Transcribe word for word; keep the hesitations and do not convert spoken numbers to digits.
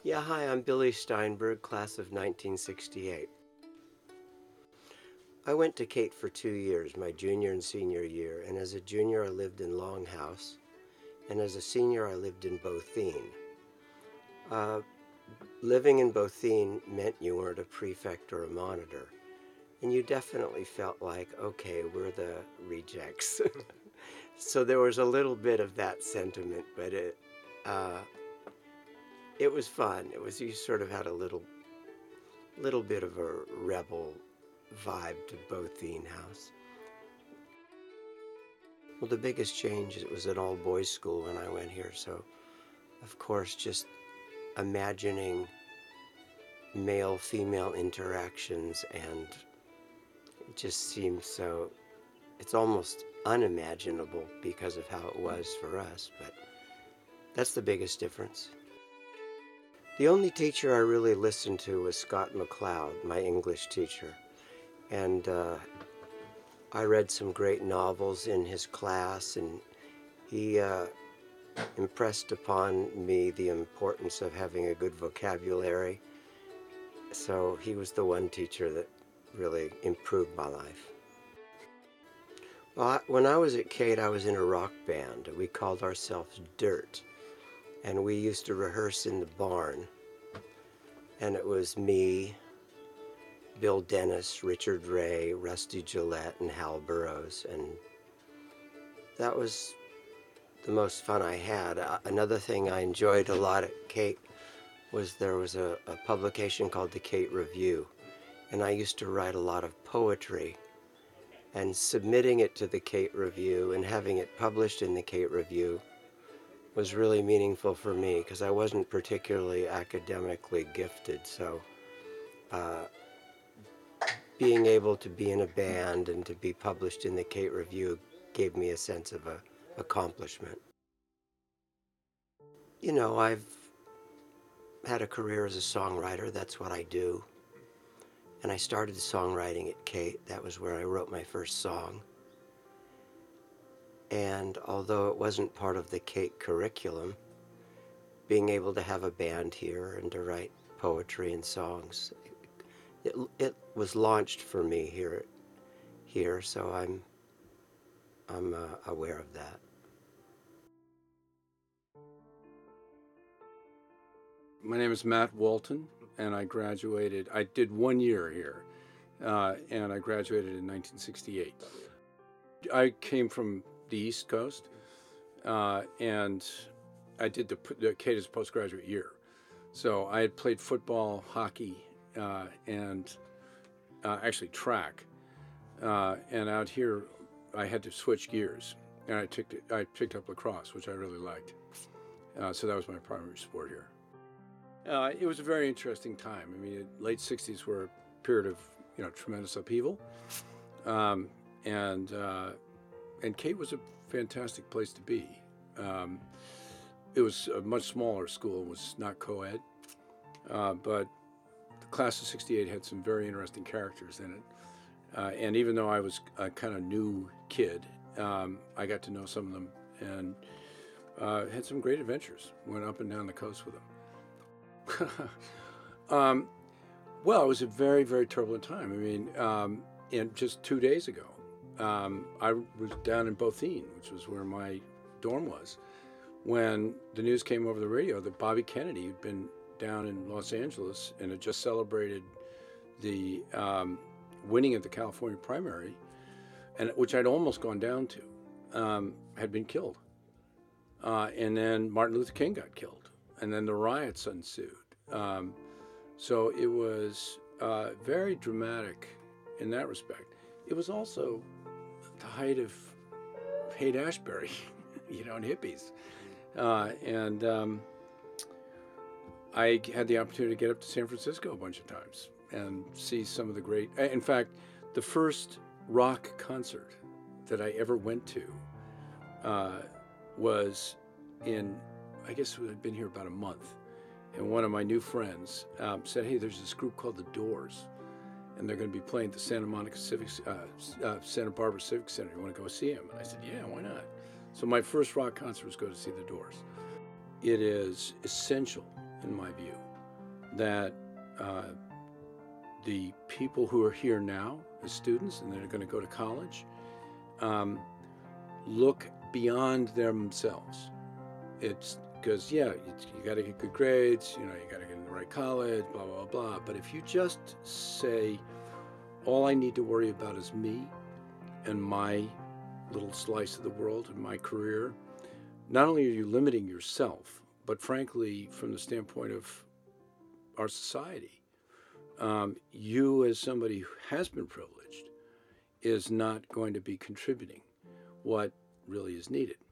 Yeah, hi, I'm Billy Steinberg, class of nineteen sixty-eight. I went to Cate for two years, my junior and senior year, and as a junior I lived in Longhouse, and as a senior I lived in Bothene. Uh, living in Bothene meant you weren't a prefect or a monitor, and you definitely felt like, okay, we're the rejects. So there was a little bit of that sentiment, but it, uh, it was fun. It was, you sort of had a little, little bit of a rebel vibe to Bothene House. Well, the biggest change, it was an all-boys school when I went here, so of course just imagining male-female interactions, and it just seems so, it's almost unimaginable because of how it was for us, but that's the biggest difference. The only teacher I really listened to was Scott McCloud, my English teacher, and uh, I read some great novels in his class, and he uh, impressed upon me the importance of having a good vocabulary. So he was the one teacher that really improved my life. Well, I, when I was at Cate, I was in a rock band. We called ourselves Dirt, and we used to rehearse in the barn. And it was me, Bill Dennis, Richard Ray, Rusty Gillette, and Hal Burrows, and that was the most fun I had. Uh, another thing I enjoyed a lot at Cate was there was a, a publication called the Cate Review, and I used to write a lot of poetry, and submitting it to the Cate Review and having it published in the Cate Review was really meaningful for me because I wasn't particularly academically gifted, so uh, being able to be in a band and to be published in the Cate Review gave me a sense of a, accomplishment. You know, I've had a career as a songwriter. That's what I do. And I started songwriting at Cate. That was where I wrote my first song. And although it wasn't part of the Cate curriculum, being able to have a band here and to write poetry and songs, it, it was launched for me here, here. So I'm, I'm uh, aware of that. My name is Matt Walton, and I graduated, I did one year here, uh, and I graduated in nineteen sixty-eight. I came from the East Coast, uh, and I did the, the Cate as postgraduate year. So I had played football, hockey, uh, and uh, actually track. Uh, and out here, I had to switch gears, and I, took, I picked up lacrosse, which I really liked. Uh, so that was my primary sport here. Uh, it was a very interesting time. I mean, the late sixties were a period of, you know, tremendous upheaval. Um, and uh, and Cate was a fantastic place to be. Um, it was a much smaller school, it was not co-ed. Uh, but the class of sixty-eight had some very interesting characters in it. Uh, and even though I was a kind of new kid, um, I got to know some of them and uh, had some great adventures. Went up and down the coast with them. um, well, it was a very, very turbulent time. I mean, um, and just two days ago, um, I was down in Bothene, which was where my dorm was, when the news came over the radio that Bobby Kennedy had been down in Los Angeles and had just celebrated the um, winning of the California primary, and which I'd almost gone down to, um, had been killed. Uh, and then Martin Luther King got killed. And then the riots ensued. Um, so it was uh, very dramatic in that respect. It was also the height of Haight-Ashbury, you know, and hippies. Uh, and um, I had the opportunity to get up to San Francisco a bunch of times and see some of the great, in fact, the first rock concert that I ever went to uh, was in, I guess I'd been here about a month, and one of my new friends um, said, hey, there's this group called The Doors, and they're going to be playing at the Santa Monica Civic, uh, uh, Santa Barbara Civic Center. You want to go see them? And I said, yeah, why not? So my first rock concert was go to see The Doors. It is essential, in my view, that uh, the people who are here now as students and that are going to go to college um, look beyond themselves. It's because, yeah, it's, you got to get good grades, you know, you got to get in the right college, blah, blah, blah. But if you just say, all I need to worry about is me and my little slice of the world and my career, not only are you limiting yourself, but frankly, from the standpoint of our society, um, you as somebody who has been privileged is not going to be contributing what really is needed.